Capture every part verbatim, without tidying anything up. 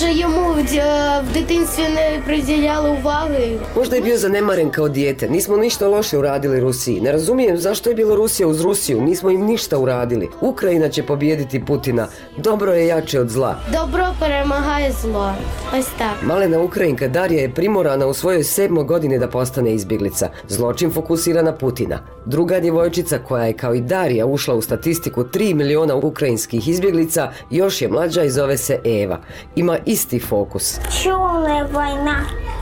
може йому в, в дитинстві не приділяли уваги. Možda je bio zanemaren kao dijete. Nismo ništa loše uradili Rusiji. Ne razumijem zašto je Bjelorusija uz Rusiju. Nismo im ništa uradili. Ukrajina će pobijediti Putina. Dobro je jače od zla. Dobro перемагає зло. Ось так. Malena Ukrajinka Darija je primorana u svojoj sedmoj godini da postane izbjeglica. Zločin fokusira na Putina. Druga djevojčica koja je kao i Darija ušla u statistiku tri miliona ukrajinskih izbjeglica još je mlađa i zove se Eva. Ima isti fokus. Черная война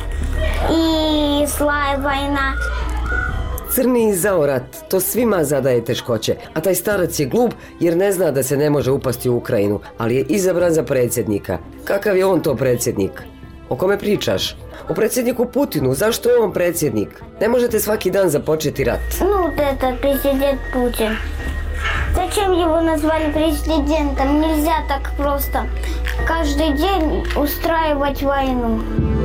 и злая война. Crni i zao rat, to svima zadaje teškoće, a taj starac je glup jer ne zna da se ne može upasti u Ukrajinu, ali je izabran za predsjednika. Kakav je on to predsjednik? O kome pričaš? O predsjedniku Putinu, zašto je on predsjednik? Ne možete svaki dan započeti rat. Ну, вот это президент Путин. Зачем его назвали президентом? Нельзя так просто каждый день устраивать войну.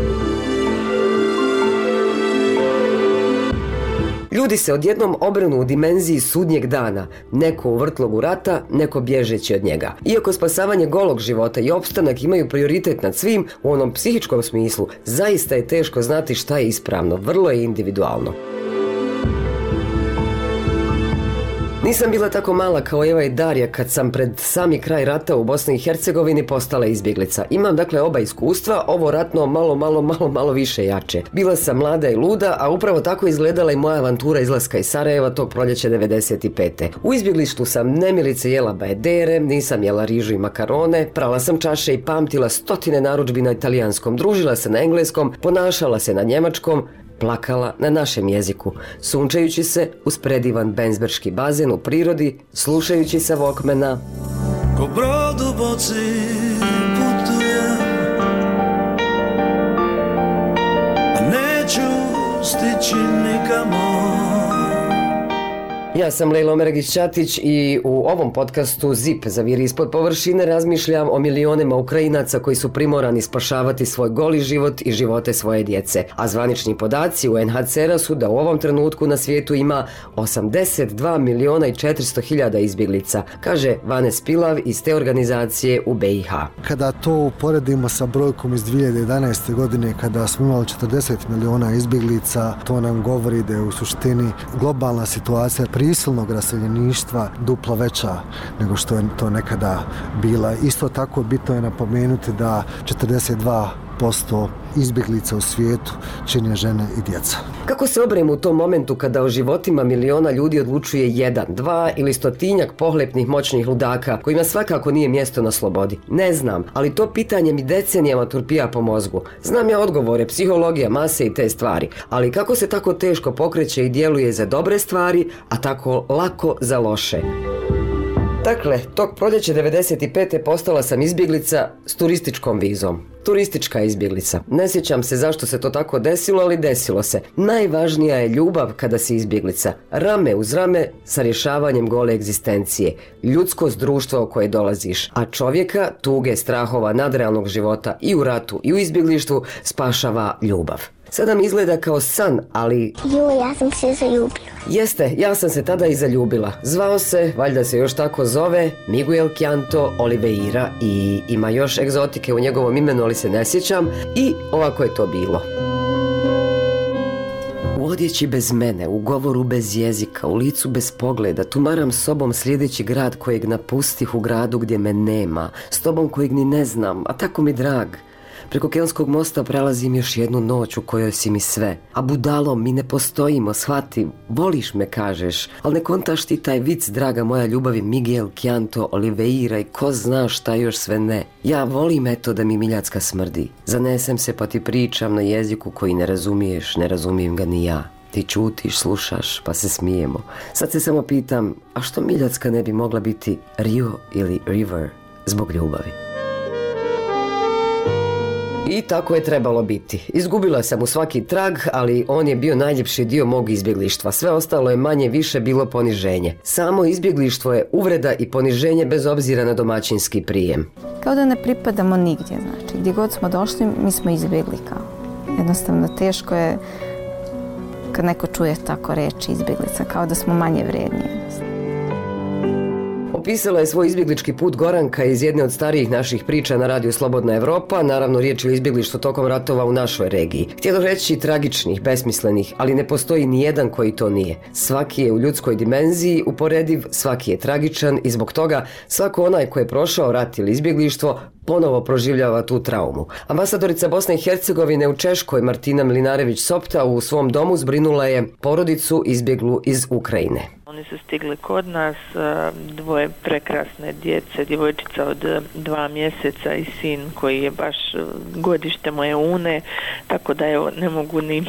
Ljudi se odjednom obrnu u dimenziji sudnjeg dana, neko u vrtlogu rata, neko bježeći od njega. Iako spasavanje golog života i opstanak imaju prioritet nad svim, u onom psihičkom smislu, zaista je teško znati šta je ispravno, vrlo je individualno. Nisam bila tako mala kao Eva i Darija kad sam pred sami kraj rata u Bosni i Hercegovini postala izbjeglica. Imam dakle oba iskustva, ovo ratno malo, malo, malo, malo više jače. Bila sam mlada i luda, a upravo tako izgledala i moja avantura izlaska iz Sarajeva tog proljeća devedeset pete. U izbjeglištu sam nemilice jela bajedere, nisam jela rižu i makarone, prala sam čaše i pamtila stotine narudžbi na italijanskom, družila se na engleskom, ponašala se na njemačkom, plakala na našem jeziku, sunčajući se uz predivan benzberški bazen u prirodi, slušajući sa Walkmana. Ko brod u boci putujem, a neću stići nikamo. Ja sam Lejla Omeregić-Ćatić i u ovom podcastu Zip zaviri ispod površine razmišljam o milionima Ukrajinaca koji su primorani spašavati svoj goli život i živote svoje djece. A zvanični podaci u en ha ce er-a su da u ovom trenutku na svijetu ima osamdeset dva miliona i četiristo hiljada izbjeglica, kaže Vane Spilav iz te organizacije u be i ha. Kada to uporedimo sa brojkom iz dvije hiljade jedanaeste. godine kada smo imali četrdeset miliona izbjeglica, to nam govori da je u suštini globalna situacija prisilnog raseljeništva duplo veća nego što je to nekada bila. Isto tako bitno je napomenuti da četrdeset dva posto izbjeglica u svijetu čine žene i djeca. Kako se obrem u tom momentu kada o životima miliona ljudi odlučuje jedan, dva ili stotinjak pohlepnih moćnih ludaka kojima svakako nije mjesto na slobodi? Ne znam, ali to pitanje mi decenijama turpija po mozgu. Znam ja odgovore, psihologija, mase i te stvari, ali kako se tako teško pokreće i djeluje za dobre stvari, a tako lako za loše? Dakle, tog proljeća devedeset pete postala sam izbjeglica s turističkom vizom. Turistička izbjeglica. Ne sjećam se zašto se to tako desilo, ali desilo se. Najvažnija je ljubav kada si izbjeglica. Rame uz rame sa rješavanjem gole egzistencije. Ljudskost društva u koje dolaziš. A čovjeka, tuge, strahova, nadrealnog života i u ratu i u izbjeglištvu spašava ljubav. Sada mi izgleda kao san, ali... Jo, ja sam se zaljubila. Jeste, ja sam se tada i zaljubila. Zvao se, valjda se još tako zove, Miguel Canto Oliveira i ima još egzotike u njegovom imenu, ali se ne sjećam. I ovako je to bilo. U odjeći bez mene, u govoru bez jezika, u licu bez pogleda, tumaram sobom sljedeći grad kojeg napustih u gradu gdje me nema, s tobom kojeg ni ne znam, a tako mi drag. Preko Kelskog mosta prelazim još jednu noć u kojoj si mi sve. A budalo, mi ne postojimo, shvati, voliš me kažeš, ali ne kontaš ti taj vic, draga moja ljubavi, Miguel Canto Oliveira i ko zna šta još sve ne. Ja volim eto da mi Miljacka smrdi. Zanesem se pa ti pričam na jeziku koji ne razumiješ, ne razumijem ga ni ja. Ti čutiš, slušaš, pa se smijemo. Sad se samo pitam, a što Miljacka ne bi mogla biti Rio ili River zbog ljubavi? I tako je trebalo biti. Izgubila sam u svaki trag, ali on je bio najljepši dio mog izbjeglištva. Sve ostalo je manje više bilo poniženje. Samo izbjeglištvo je uvreda i poniženje bez obzira na domaćinski prijem. Kao da ne pripadamo nigdje, znači. Gdje god smo došli, mi smo izbjegli kao. Jednostavno, teško je kad neko čuje tako reći izbjeglica, kao da smo manje vrijedni. Opisala je svoj izbjeglički put Goranka iz jedne od starijih naših priča na radiju Slobodna Evropa, naravno riječ je o izbjeglištvu tokom ratova u našoj regiji. Htjelo reći tragičnih, besmislenih, ali ne postoji ni jedan koji to nije. Svaki je u ljudskoj dimenziji uporediv, svaki je tragičan i zbog toga svako onaj ko je prošao rat ili izbjeglištvo ponovo proživljava tu traumu. Ambasadorica Bosne i Hercegovine u Češkoj Martina Mlinarević-Sopta u svom domu zbrinula je porodicu izbjeglu iz Ukrajine. Oni su stigli kod nas, dvoje prekrasne djece, djevojčica od dva mjeseca i sin koji je baš godište moje une, tako da evo ne mogu ni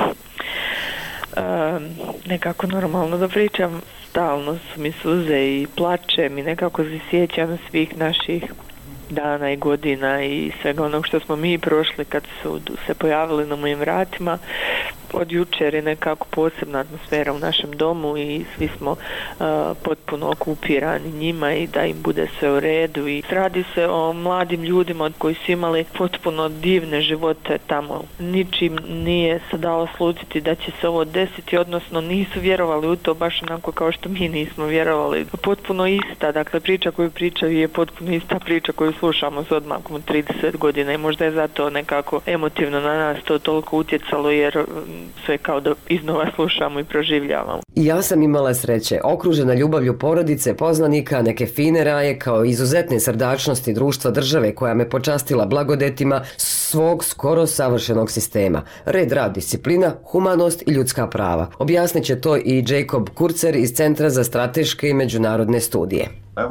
nekako normalno da pričam. Stalno su mi suze i plačem i nekako se sjećam svih naših dana i godina i svega onog što smo mi prošli kad su se pojavili na mojim vratima. Od jučer je nekako posebna atmosfera u našem domu i svi smo uh, potpuno okupirani njima i da im bude sve u redu. I radi se o mladim ljudima koji su imali potpuno divne živote tamo. Ničim nije se dalo slutiti da će se ovo desiti, odnosno nisu vjerovali u to baš onako kao što mi nismo vjerovali. Potpuno ista, dakle priča koju pričaju je potpuno ista priča koju slušamo s odmakom od trideset godina i možda je zato nekako emotivno na nas to toliko utjecalo jer sve kao da iznova slušamo i proživljavamo. I ja sam imala sreće, okružena ljubavlju porodice, poznanika, neke fine raje kao izuzetne srdačnosti društva države koja me počastila blagodetima svog skoro savršenog sistema. Red, rad, disciplina, humanost i ljudska prava. Objasnit će to i Jacob Kurzer iz Centra za strateške i međunarodne studije.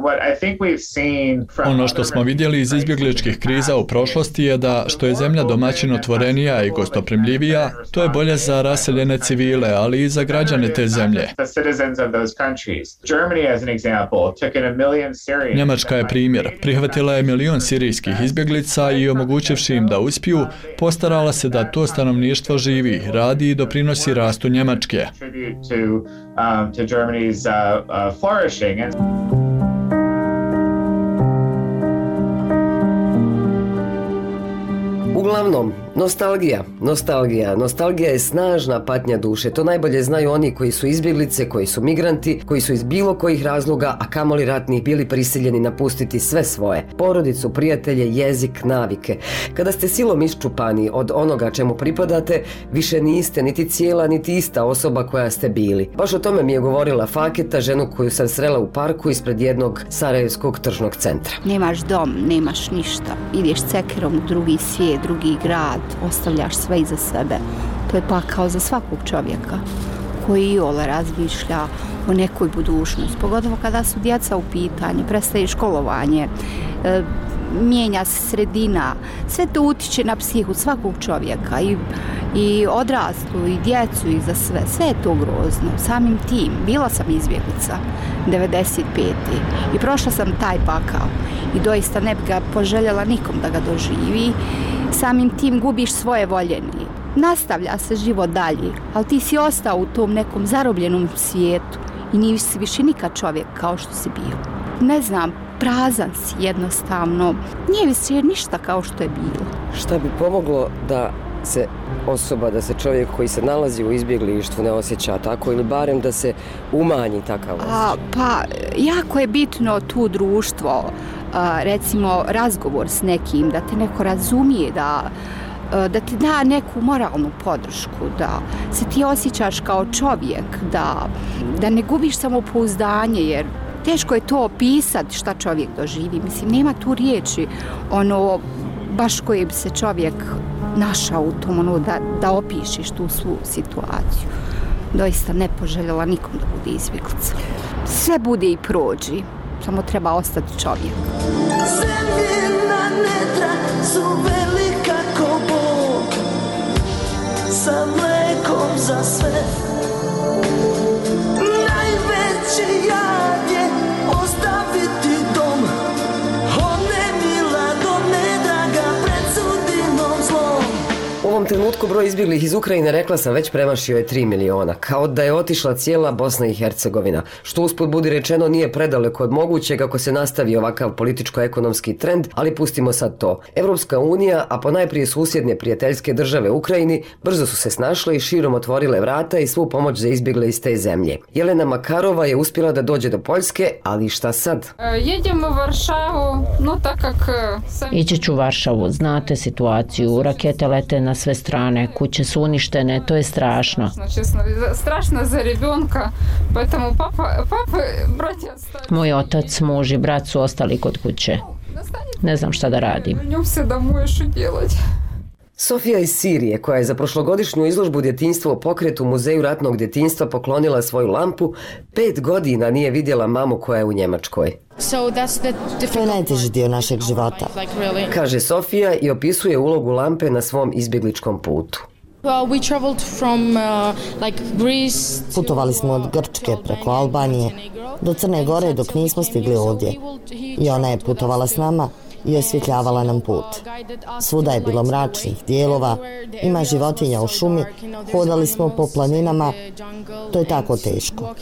Ono što smo vidjeli iz izbjegličkih kriza u prošlosti je da što je zemlja domaćin otvorenija i gostoprimljivija, to je bolje za raseljene civile, ali i za građane te zemlje. Njemačka je primjer. Prihvatila je milion sirijskih izbjeglica i omogućivši im da uspiju, postarala se da to stanovništvo živi, radi i doprinosi rastu Njemačke. Uglavnom, nostalgija, nostalgija, nostalgija je snažna patnja duše. To najbolje znaju oni koji su izbjeglice, koji su migranti, koji su iz bilo kojih razloga, a kamoli ratnih, bili prisiljeni napustiti sve svoje. Porodicu, prijatelje, jezik, navike. Kada ste silom iščupani od onoga čemu pripadate, više niste niti cijela, niti ista osoba koja ste bili. Baš o tome mi je govorila Faketa, ženu koju sam srela u parku ispred jednog sarajevskog tržnog centra. Nemaš dom, nemaš ništa. Ideš cekerom u drugi svijet, drugi grad, ostavljaš sve iza sebe. To je pakao za svakog čovjeka koji iole razmišlja o nekoj budućnosti, pogotovo kada su djeca u pitanju, prestaje školovanje, e, mijenja se sredina, sve to utiče na psihu svakog čovjeka i, i odraslu i djecu i za sve, sve je to grozno. Samim tim, bila sam izbjeglica devedeset pete i prošla sam taj pakao i doista ne bi ga poželjela nikom da ga doživi. Samim tim gubiš svoje voljeni. Nastavlja se život dalje, ali ti si ostao u tom nekom zarobljenom svijetu i nisi više nikad čovjek kao što si bio. Ne znam, prazan si jednostavno, nije više ništa kao što je bilo. Šta bi pomoglo da se osoba, da se čovjek koji se nalazi u izbjeglištvu ne osjeća tako ili barem da se umanji takav osjećaj? A, pa, jako je bitno tu društvo, a, recimo razgovor s nekim, da te neko razumije, da da ti da neku moralnu podršku, da se ti osjećaš kao čovjek, da, da ne gubiš samopouzdanje, jer teško je to opisati šta čovjek doživi. Mislim, nema tu riječi, ono, baš koje bi se čovjek našao u tom, ono, da, da opišeš tu svu situaciju. Doista ne poželjela nikom da bude izbjeglica. Sve bude i prođi, samo treba ostati čovjek. Zemljina nedra su velika ko Bog, sa mlekom za sve. Najveći jad je ostaviti dom, one mila do nedraga pred sudbinom zlom. U ovom trenutku broj izbjeglih iz Ukrajine, rekla sam, već premašio je tri miliona, kao da je otišla cijela Bosna i Hercegovina, što usput budi rečeno nije predaleko od mogućeg ako se nastavi ovakav političko-ekonomski trend, ali pustimo sad to. Evropska unija, a ponajprije susjedne prijateljske države Ukrajini, brzo su se snašle i širom otvorile vrata i svu pomoć za izbjegle iz te zemlje. Jelena Makarova je uspjela da dođe do Poljske, ali šta sad? Jedemo u Varšavu, no tak kak... Ići ću u Varšavu, znate situaciju, rakete lete na sve strane, kuće su uništene, to je strašno. Strašno za rебенка, поэтому papa, papa, bratja... Moj otac, muž i brat su ostali kod kuće. Ne znam šta da radim. Sofija iz Sirije, koja je za prošlogodišnju izložbu Djetinjstvo u pokretu Muzeju ratnog djetinjstva poklonila svoju lampu, pet godina nije vidjela mamu koja je u Njemačkoj. To je najteži dio našeg života, kaže Sofija i opisuje ulogu lampe na svom izbjegličkom putu. Putovali smo od Grčke preko Albanije do Crne Gore dok nismo stigli ovdje. I ona je putovala s nama i osvjetljavala nam put. Svuda je bilo mračnih dijelova, ima životinja u šumi, hodali smo po planinama, to je tako teško.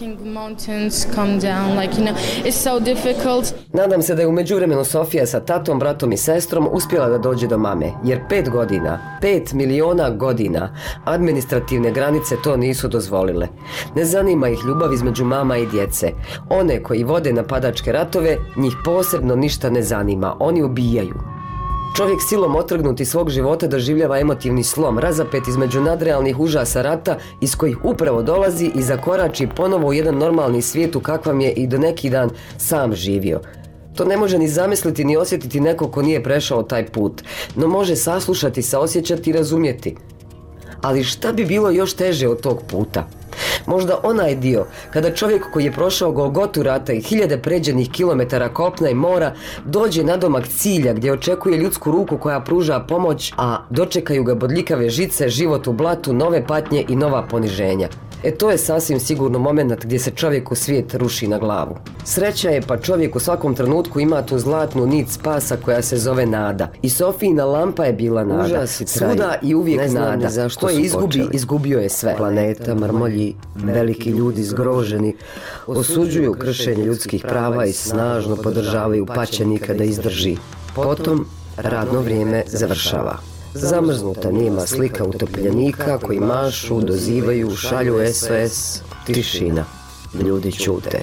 Nadam se da je u međuvremenu Sofija sa tatom, bratom i sestrom uspjela da dođe do mame, jer pet godina, pet miliona godina, administrativne granice to nisu dozvolile. Ne zanima ih ljubav između mama i djece. One koji vode napadačke ratove, njih posebno ništa ne zanima, oni ubijaju. Čovjek silom otrgnut iz svog života doživljava emotivni slom, razapet između nadrealnih užasa rata iz kojih upravo dolazi i zakorači ponovo u jedan normalni svijet u kakvam je i do neki dan sam živio. To ne može ni zamisliti ni osjetiti neko ko nije prešao taj put, no može saslušati, saosjećati i razumjeti. Ali šta bi bilo još teže od tog puta? Možda onaj dio kada čovjek koji je prošao Golgotu rata i hiljade pređenih kilometara kopna i mora dođe nadomak cilja gdje očekuje ljudsku ruku koja pruža pomoć, a dočekaju ga bodljikave žice, život u blatu, nove patnje i nova poniženja. E to je sasvim sigurno moment gdje se čovjeku svijet ruši na glavu. Sreća je pa čovjek u svakom trenutku ima tu zlatnu nit spasa koja se zove nada. I Sofijina lampa je bila nada. Svuda i uvijek nada. Ko je izgubi, izgubio je sve. Planeta, mrmolji, veliki ljudi zgroženi, osuđuju kršenje ljudskih prava i snažno podržavaju paćenika da izdrži. Potom radno vrijeme završava. Zamrznuta nijema slika utopljenika koji mašu, dozivaju, šalju S O S, tišina. Ljudi ćute.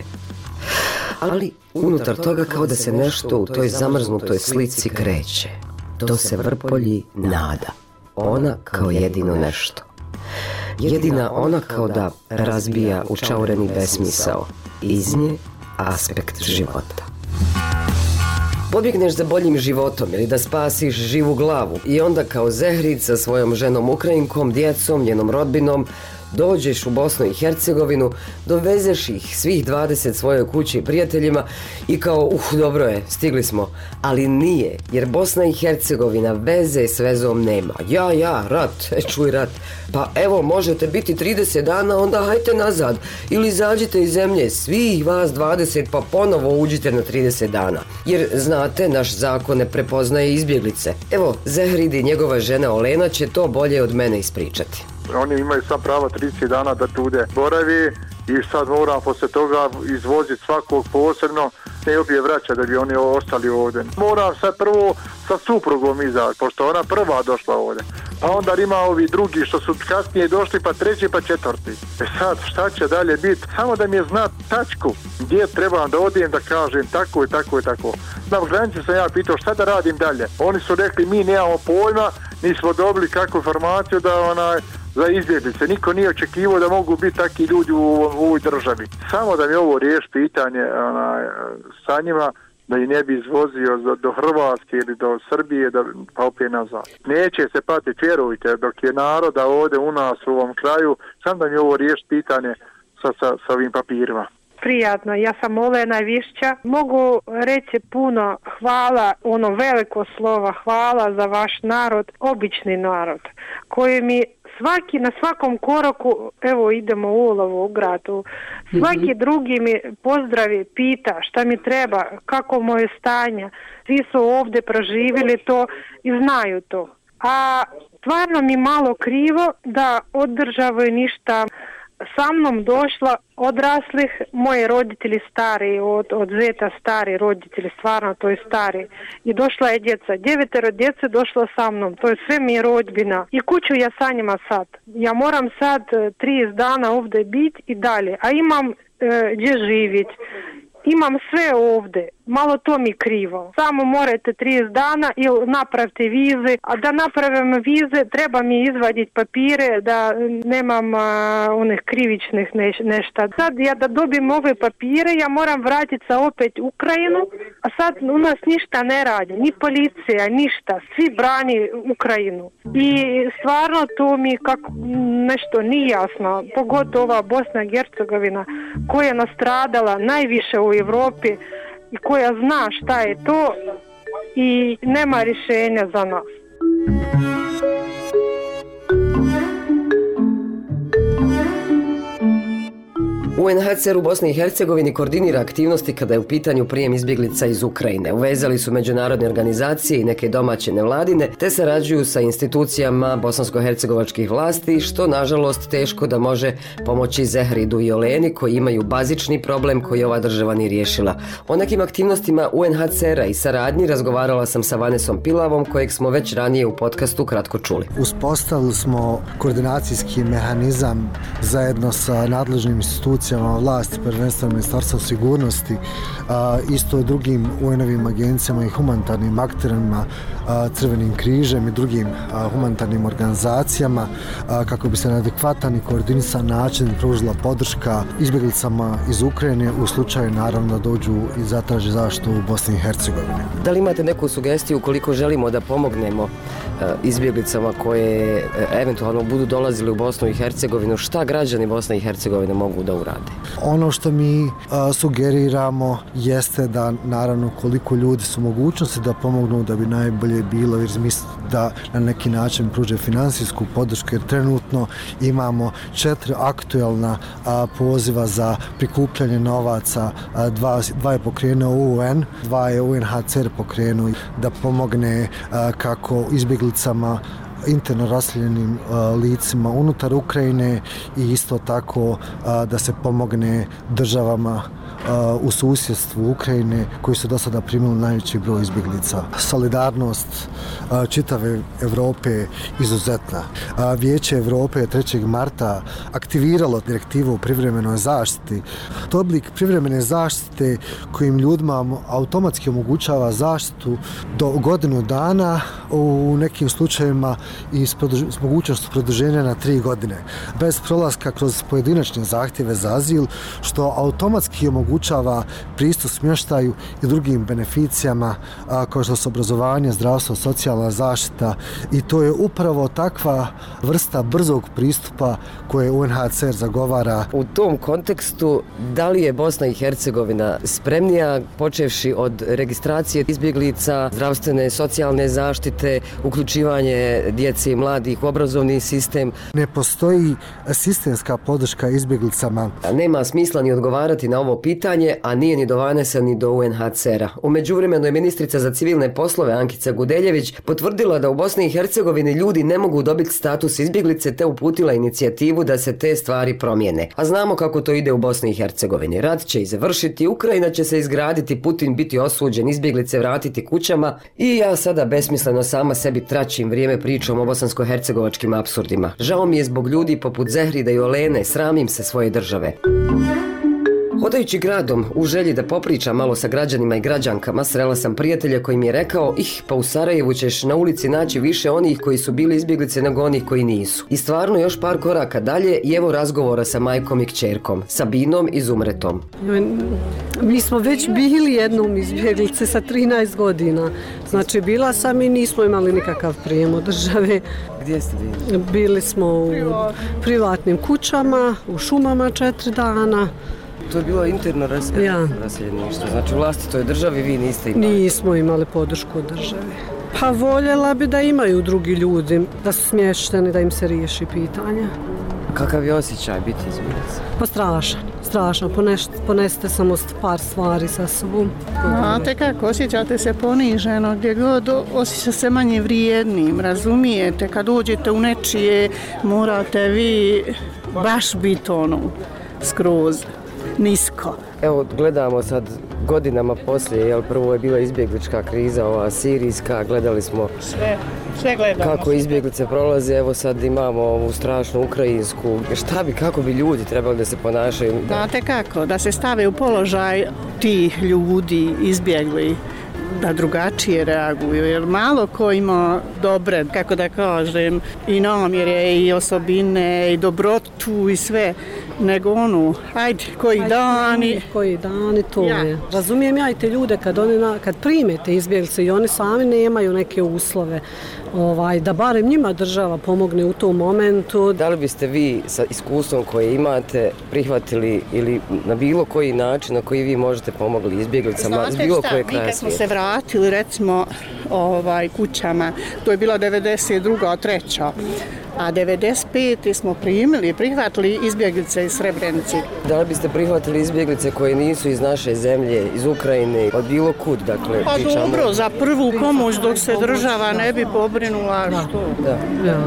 Ali unutar toga kao da se nešto u toj zamrznutoj slici kreće. To se vrpolji nada. Ona kao jedino nešto. Jedina ona kao da razbija učaureni besmisao. Iz nje aspekt života. Pobjegneš za boljim životom ili da spasiš živu glavu i onda kao Zehrid sa svojom ženom Ukrajinkom, djecom, njenom rodbinom dođeš u Bosnu i Hercegovinu, dovezeš ih svih dvadeset svojoj kući i prijateljima i kao, uh, dobro je, stigli smo. Ali nije, jer Bosna i Hercegovina veze s vezom nema. Ja, ja, rat, e, čuj rat. Pa evo, možete biti trideset dana, onda hajte nazad. Ili izađite iz zemlje, svih vas dvadeset, pa ponovo uđite na trideset dana. Jer, znate, naš zakon ne prepoznaje izbjeglice. Evo, Zehrid i njegova žena Olena će to bolje od mene ispričati. Oni imaju sam prava trideset dana da tude boravi i sad moram poslije toga izvoziti svakog posebno, ne obje vraća da bi oni ostali ovdje. Moram sad prvo sa suprugom izaći, pošto ona prva došla ovdje. A onda ima ovi drugi što su kasnije došli, pa treći, pa četvrti. E sad, šta će dalje biti? Samo da mi je znat tačku gdje trebam da odijem da kažem tako i tako i tako. Na granici sam ja pitao šta da radim dalje. Oni su rekli mi nemamo pojma, nismo dobili kakvu informaciju da onaj za izbjeglice. Niko nije očekivao da mogu biti takvi ljudi u, u ovoj državi. Samo da mi ovo riješi pitanje onaj, sa njima, da ih ne bi izvozio do, do Hrvatske ili do Srbije, da, pa opet nazad. Neće se patiti, vjerujte, dok je naroda ovdje u nas u ovom kraju, samo da mi ovo riješi pitanje sa, sa, sa ovim papirima. Prijatno, ja sam Olena Višća. Mogu reći puno hvala, ono veliko slovo hvala za vaš narod, obični narod, koji mi svaki, na svakom koraku, evo idemo u ulovu u gradu, svaki mm-hmm. drugi mi pozdravi, pita šta mi treba, kako moje stanje, svi su ovdje proživjeli to i znaju to. A Stvarno mi malo krivo da od države ništa. Sa mnom došla odraslih, moji roditelji stari, od, od zeta stari roditelji, stvarno to je stari. I došla je djeca, devetero djece došla sa mnom, to je sve mi je rodbina. I kuću ja sa njima sad. Ja moram sad trideset dana ovdje biti i dalje, a imam e, gdje živjeti. Imam sve ovdje, malo to mi krivo. Samo morate trideset dana ili napravite vize, a da napravim vize treba mi izvaditi papire da nemam uh, onih krivičnih neš, nešta. Sad ja da dobijem ove papire, ja moram vratiti se opet u Ukrajinu, a sad u nas ništa ne radi, ni policija, ništa, svi brani Ukrajinu. I stvarno to mi kako nešto nije jasno, pogotovo ova Bosna i Hercegovina koja je nastradala najviše u Europi i koja zna šta je to i nema rješenja za nas. U en ha ce er u Bosni i Hercegovini koordinira aktivnosti kada je u pitanju prijem izbjeglica iz Ukrajine. Uvezali su međunarodne organizacije i neke domaće nevladine, te sarađuju sa institucijama bosansko-hercegovačkih vlasti, što nažalost teško da može pomoći Zehridu i Oleni koji imaju bazični problem koji ova država nije riješila. O nekim aktivnostima u en ha ce era i saradnji razgovarala sam sa Vanesom Pilavom, kojeg smo već ranije u podcastu kratko čuli. Uspostavili smo koordinacijski mehanizam zajedno sa nadležnim institucijama vlasti, prvenstveno Ministarstva sigurnosti, a, isto drugim u en-ovim agencijama i humanitarnim akterima, a, Crvenim križem i drugim a, humanitarnim organizacijama, a, kako bi se na adekvatan i koordinisan način pružila podrška izbjeglicama iz Ukrajine u slučaju naravno da dođu i zatraže zaštitu u Bosni i Hercegovini. Da li imate neku sugestiju koliko želimo da pomognemo a, izbjeglicama koje a, eventualno budu dolazili u Bosnu i Hercegovinu, šta građani Bosne i Hercegovine mogu da urade? Ono što mi a, sugeriramo jeste da naravno koliko ljudi su mogućnosti da pomognu, da bi najbolje bilo jer misli da na neki način pruže finansijsku podršku jer trenutno imamo četiri aktuelna a, poziva za prikupljanje novaca, a, dva, dva je pokrenuo u en, dva je u en ha ce er pokrenuo da pomogne a, kako izbjeglicama interno raseljenim uh, licima unutar Ukrajine i isto tako uh, da se pomogne državama uh, u susjedstvu Ukrajine koji su do sada primili najveći broj izbjeglica. Solidarnost uh, čitave Europe je izuzetna. Uh, Vijeće Europe je trećeg marta aktiviralo direktivu o privremenoj zaštiti. To je oblik privremene zaštite kojim ljudima automatski omogućava zaštitu do godinu dana, u nekim slučajevima i s, produž- s mogućnost produženja na tri godine, bez prolaska kroz pojedinačne zahtjeve za azil, što automatski omogućava pristup smještaju i drugim beneficijama a, kao što su obrazovanje, zdravstvo, socijalna zaštita i to je upravo takva vrsta brzog pristupa koje u en ha ce er zagovara. U tom kontekstu, da li je Bosna i Hercegovina spremnija, počevši od registracije izbjeglica, zdravstvene, socijalne zaštite, uključivanje djece i mladih u obrazovni sistem? Ne postoji sistemska podrška izbjeglicama. Nema smisla ni odgovarati na ovo pitanje, a nije ni do Vanesa ni do u en ha ce era. U međuvremenu je ministrica za civilne poslove Ankica Gudeljević potvrdila da u Bosni i Hercegovini ljudi ne mogu dobiti status izbjeglice te uputila inicijativu da se te stvari promijene. A znamo kako to ide u Bosni i Hercegovini. Rat će i završiti, Ukrajina će se izgraditi, Putin biti osuđen, izbjeglice vratiti kućama i ja sada besmisleno sama sebi tračim vrijeme pričom o bosansko-hercegovačkim apsurdima. Žao mi je zbog ljudi poput Zehrida i Olene, sramim se svoje države. Hodajući gradom, u želji da popričam malo sa građanima i građankama, srela sam prijatelja koji mi je rekao: ih, pa u Sarajevu ćeš na ulici naći više onih koji su bili izbjeglice nego onih koji nisu. I stvarno još par koraka dalje i evo razgovora sa majkom i kćerkom, Sabinom i Zumretom. Mi smo već bili jednom izbjeglice sa trinaest godina. Znači bila sam i nismo imali nikakav prijem od države. Gdje ste bili? Bili smo u privatnim kućama, u šumama četiri dana. To je bilo interno raseljeništvo, ja. Znači u vlastitoj državi vi niste imali? Nismo imali podršku od države. Pa voljela bi da imaju drugi ljudi, da su smješteni, da im se riješi pitanja. Kakav je osjećaj biti izbjeglica? Pa strašan, strašno, poneš, ponesete samo par stvari sa sobom. Znate kako, osjećate se poniženo gdje god, osjeća se manje vrijednim, razumijete, kad uđete u nečije morate vi baš biti ono skroz nisko. Evo, gledamo sad godinama poslije, jel, prvo je bila izbjeglička kriza, ova sirijska, gledali smo sve, sve gledamo. Kako izbjeglice prolaze, evo sad imamo ovu strašnu ukrajinsku. Šta bi, kako bi ljudi trebali da se ponašaju? Znate kako, da se stave u položaj tih ljudi izbjegli, da drugačije reaguju, jer malo ko ima dobre, kako da kažem, i namjere, i osobine, i dobrotu, i sve, nego ono, ajde, koji ajde, dani. Koji dani, to ja. je. Razumijem ja i te ljude kad, oni na, kad primete izbjeglice i oni sami nemaju neke uslove, ovaj, da barem njima država pomogne u tom momentu. Da li biste vi sa iskustvom koje imate prihvatili ili na bilo koji način na koji vi možete pomogli izbjeglicama s bilo koje kraja svijeta? Mi kad smo se vratili recimo ovaj, kućama, to je bila devedeset druga treća a devedeset pete smo primili, prihvatili izbjeglice iz Srebrenice. Da li biste prihvatili izbjeglice koje nisu iz naše zemlje, iz Ukrajine, od bilo kud, dakle, pa pričamo? Dobro, za prvu pomoć dok se država ne bi pobrinula, što? Da. Da.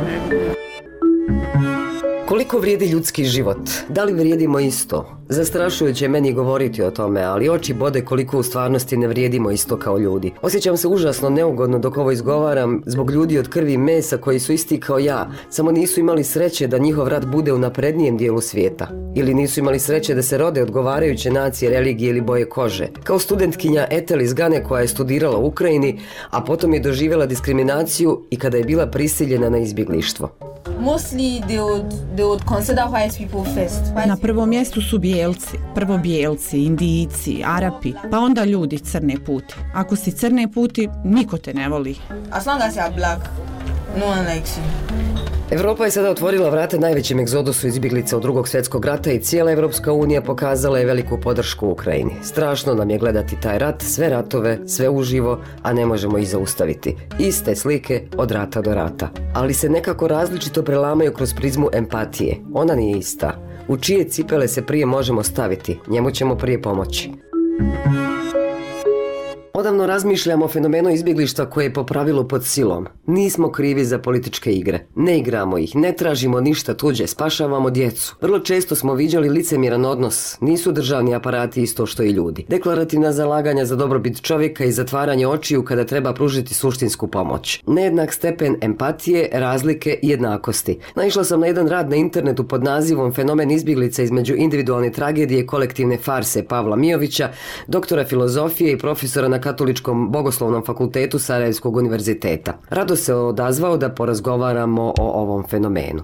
Koliko vrijedi ljudski život? Da li vrijedimo isto? Zastrašujuće je meni govoriti o tome, ali oči bode koliko u stvarnosti ne vrijedimo isto kao ljudi. Osjećam se užasno neugodno dok ovo izgovaram zbog ljudi od krvi i mesa koji su isti kao ja, samo nisu imali sreće da njihov rat bude u naprednijem dijelu svijeta. Ili nisu imali sreće da se rode odgovarajuće nacije, religije ili boje kože. Kao studentkinja Ethel iz Gane koja je studirala u Ukrajini, a potom je doživjela diskriminaciju i kada je bila prisiljena na izbjeglištvo. Mostly they would, they would consider white people first. White na prvom mjestu su bijelci, prvo bijelci, Indijci, Arapi, pa onda ljudi crne puti. Ako si crne puti, niko te ne voli. As long as you are black, no one likes you. Europa je sada otvorila vrata najvećem egzodusu izbjeglica od drugog svjetskog rata i cijela Evropska unija pokazala je veliku podršku Ukrajini. Strašno nam je gledati taj rat, sve ratove, sve uživo, a ne možemo ih zaustaviti. Iste slike od rata do rata. Ali se nekako različito prelamaju kroz prizmu empatije. Ona nije ista. U čije cipele se prije možemo staviti, njemu ćemo prije pomoći. Odavno razmišljamo o fenomenu izbjeglištva koje je po pravilu pod silom. Nismo krivi za političke igre. Ne igramo ih, ne tražimo ništa tuđe, spašavamo djecu. Vrlo često smo viđali licemjeran odnos. Nisu državni aparati isto što i ljudi. Deklarativna zalaganja za dobrobit čovjeka i zatvaranje očiju kada treba pružiti suštinsku pomoć. Nejednak stepen empatije, razlike i jednakosti. Naišla sam na jedan rad na internetu pod nazivom Fenomen izbjeglica između individualne tragedije i kolektivne farse Pavla Mijovića, doktora filozofije i profesora na Katoličkom bogoslovnom fakultetu Sarajevskog univerziteta. Rado se odazvao da porazgovaramo o ovom fenomenu.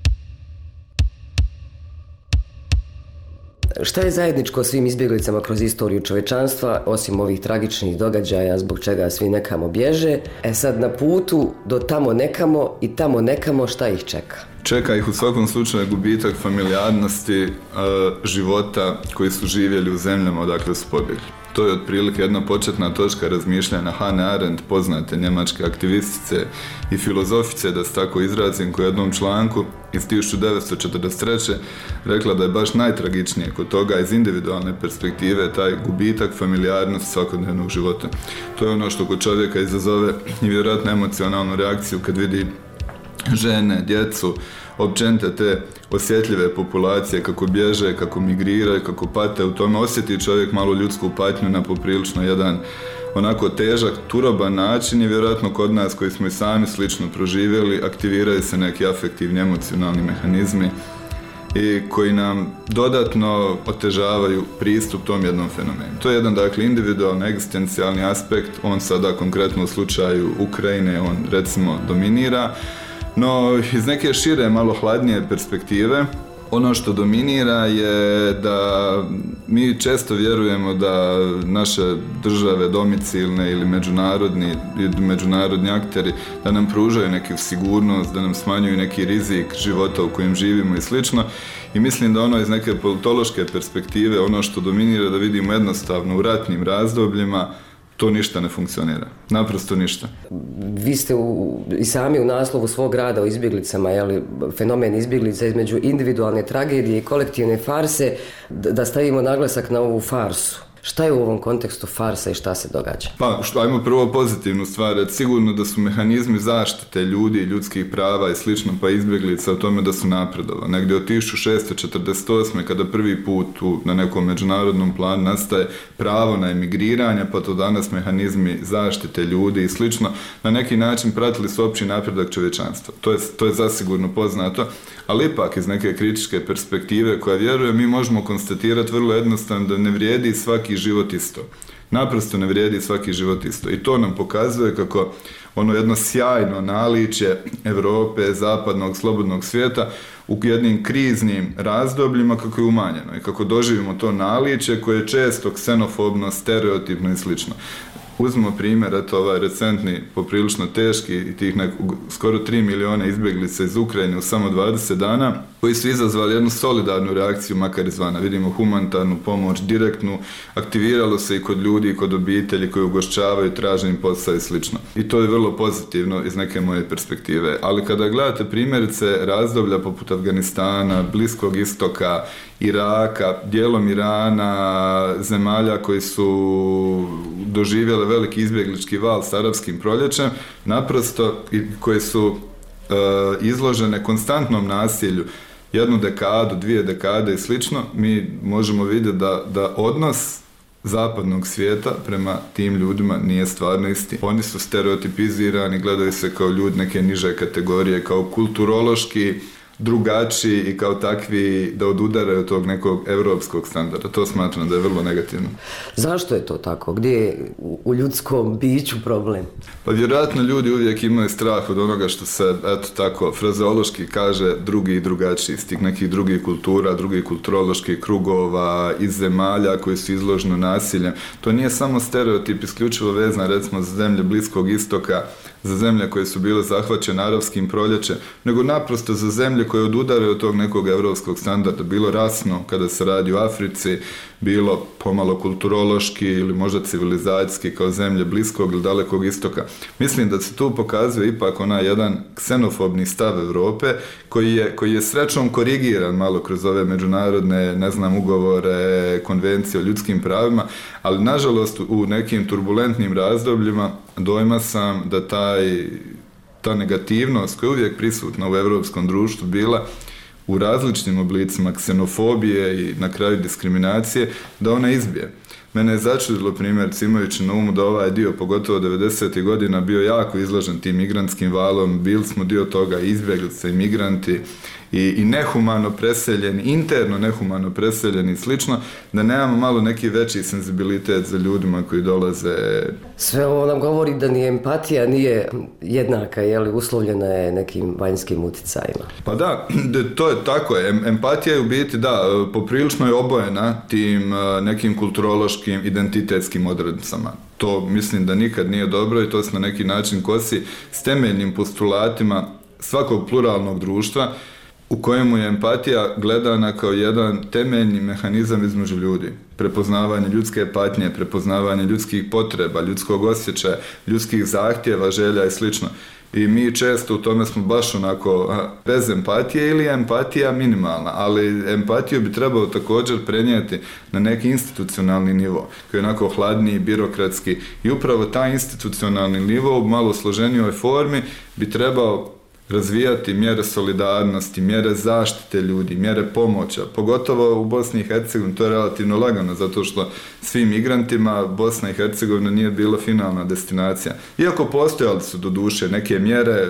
Šta je zajedničko svim izbjeglicama kroz istoriju čovječanstva, osim ovih tragičnih događaja zbog čega svi nekamo bježe? E sad, na putu do tamo nekamo i tamo nekamo, šta ih čeka? Čeka ih u svakom slučaju gubitak familijarnosti, života koji su živjeli u zemljama odakle su pobjegli. To je otprilike jedna početna točka razmišljanja Hannah Arendt, poznate njemačke aktivistice i filozofice, da se tako izrazim, u jednom članku iz tisuću devetsto četrdeset treće rekla da je baš najtragičnije kod toga iz individualne perspektive taj gubitak familijarnosti svakodnevnog života. To je ono što kod čovjeka izazove i vjerojatno emocionalnu reakciju kad vidi žene, djecu, općenite te osjetljive populacije kako bježe, kako migriraju, kako pate. U tome osjeti čovjek malo ljudsku patnju na poprilično jedan onako težak, turoban način i vjerojatno kod nas koji smo i sami slično proživjeli aktiviraju se neki afektivni, emocionalni mehanizmi i koji nam dodatno otežavaju pristup tom jednom fenomenu. To je jedan, dakle, individualni, egzistencijalni aspekt, on sada konkretno u slučaju Ukrajine, on recimo dominira. No, iz neke šire, malo hladnije perspektive, ono što dominira je da mi često vjerujemo da naše države domicilne ili međunarodni, međunarodni akteri da nam pružaju neku sigurnost, da nam smanjuju neki rizik života u kojem živimo i slično. I mislim da ono iz neke politološke perspektive, ono što dominira da vidimo jednostavno u ratnim razdobljima, to ništa ne funkcionira. Naprosto ništa. Vi ste u, i sami u naslovu svog rada o izbjeglicama, jeli, fenomen izbjeglica između individualne tragedije i kolektivne farse, da stavimo naglasak na ovu farsu. Šta je u ovom kontekstu farsa i šta se događa? Pa, što, ajmo prvo pozitivnu stvar. Sigurno da su mehanizmi zaštite ljudi, ljudskih prava i slično, pa izbjeglica o tome da su napredovali. Negdje od tisuću šessto četrdeset osme kada prvi put u, na nekom međunarodnom planu nastaje pravo na emigriranje, pa to danas mehanizmi zaštite ljudi i slično, na neki način pratili su opći napredak čovječanstva. To je, to je zasigurno poznato, ali ipak iz neke kritičke perspektive koja vjeruje, mi možemo konstatirati vrlo jednostavno da ne vrijedi svaki život isto. Naprosto ne vrijedi svaki život isto. I to nam pokazuje kako ono jedno sjajno naličje Europe, zapadnog, slobodnog svijeta u jednim kriznim razdobljima kako je umanjeno i kako doživimo to naličje koje je često ksenofobno, stereotipno i slično. Uzmimo primjer, eto ovaj recentni, poprilično teški i tih nek, skoro tri miliona izbjeglica iz Ukrajine u samo dvadeset dana, koji su izazvali jednu solidarnu reakciju, makar izvana. Vidimo humanitarnu pomoć, direktnu, aktiviralo se i kod ljudi i kod obitelji koji ugošćavaju, traže im posao i slično. I to je vrlo pozitivno iz neke moje perspektive. Ali kada gledate primjerice razdoblja poput Afganistana, Bliskog istoka, Iraka, dijelom Irana, zemalja koji su doživjele veliki izbjeglički val s arapskim proljećem, naprosto koje su uh, izložene konstantnom nasilju, jednu dekadu, dvije dekade i slično, mi možemo vidjeti da, da odnos zapadnog svijeta prema tim ljudima nije stvarno isti. Oni su stereotipizirani, gledaju se kao ljudi neke niže kategorije, kao kulturološki drugačiji i kao takvi da odudaraju od tog nekog europskog standarda. To smatram da je vrlo negativno. Zašto je to tako? Gdje je u ljudskom biću problem? Pa vjerojatno ljudi uvijek imaju strah od onoga što se, eto tako, frazeološki kaže drugi i drugačiji, iz tih nekih drugih kultura, drugih kulturoloških krugova, iz zemalja koji su izloženi nasiljem. To nije samo stereotip isključivo vezan, recimo, za zemlje Bliskog istoka, za zemlje koje su bile zahvaćene arapskim proljećem, nego naprosto za zemlje koje odudaraju od tog nekog evropskog standarda, bilo rasno kada se radi u Africi, bilo pomalo kulturološki ili možda civilizacijski kao zemlje Bliskog ili Dalekog istoka. Mislim da se tu pokazuje ipak onaj jedan ksenofobni stav Europe koji je, koji je srećom korigiran malo kroz ove međunarodne, ne znam, ugovore, konvencije o ljudskim pravima, ali nažalost u nekim turbulentnim razdobljima dojma sam da taj, ta negativnost koja je uvijek prisutna u europskom društvu bila u različitim oblicima ksenofobije i na kraju diskriminacije, da ona izbije. Mene je začudilo primjerice imajući na umu da ovaj dio, pogotovo devedesetih godina, bio jako izložen tim migrantskim valom, bili smo dio toga izbjeglice, imigranti i, i nehumano preseljeni, interno nehumano preseljeni i slično, da nemamo malo neki veći senzibilitet za ljudima koji dolaze. Sve ovo nam govori da ni empatija nije jednaka, je li, uslovljena je nekim vanjskim utjecajima. Pa da, to je tako. Empatija je u biti, da, poprilično je obojena tim nekim kulturološkim, identitetskim odrednicama. To mislim da nikad nije dobro i to se na neki način kosi s temeljnim postulatima svakog pluralnog društva u kojemu je empatija gledana kao jedan temeljni mehanizam između ljudi. Prepoznavanje ljudske patnje, prepoznavanje ljudskih potreba, ljudskog osjećaja, ljudskih zahtjeva, želja i slično. I mi često u tome smo baš onako bez empatije ili empatija minimalna, ali empatiju bi trebalo također prenijeti na neki institucionalni nivo, koji je onako hladniji, birokratski, i upravo taj institucionalni nivo u malo složenijoj formi bi trebao razvijati mjere solidarnosti, mjere zaštite ljudi, mjere pomoća, pogotovo u Bosni i Hercegovini. To je relativno lagano, zato što svim migrantima Bosna i Hercegovina nije bila finalna destinacija. Iako postojali su doduše neke mjere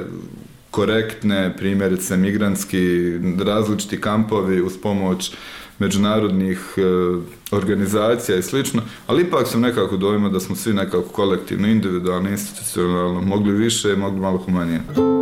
korektne, primjerice migrantski, različiti kampovi uz pomoć međunarodnih e, organizacija i slično, ali ipak sam nekako dojma da smo svi nekako kolektivno, individualno, institucionalno mogli više, mogli malo humanije.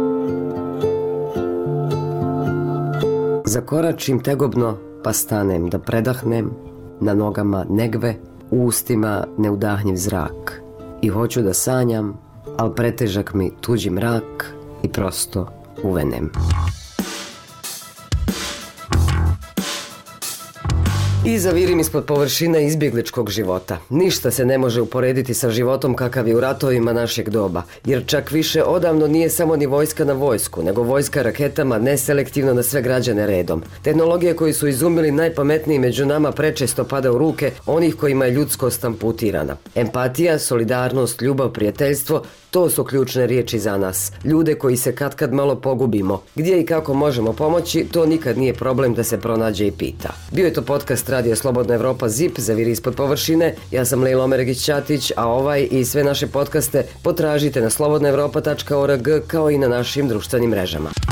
Zakoračim tegobno, pa stanem da predahnem, na nogama negve, u ustima neudahnjiv zrak. I hoću da sanjam, al pretežak mi tuđi mrak i prosto uvenem. I zavirim ispod površine izbjegličkog života. Ništa se ne može uporediti sa životom kakav je u ratovima našeg doba, jer čak više odavno nije samo ni vojska na vojsku, nego vojska raketama neselektivno na sve građane redom. Tehnologije koji su izumili najpametniji među nama prečesto pada u ruke onih kojima je ljudskost amputirana. Empatija, solidarnost, ljubav, prijateljstvo, to su ključne riječi za nas. Ljude koji se katkad malo pogubimo. Gdje i kako možemo pomoći, to nikad nije problem da se pronađe i pita. Bio je to podcast Radio Slobodna Evropa ZIP, Zaviri ispod površine. Ja sam Lejla Omeregić-Ćatić, a ovaj i sve naše podcaste potražite na slobodna evropa tačka org kao i na našim društvenim mrežama.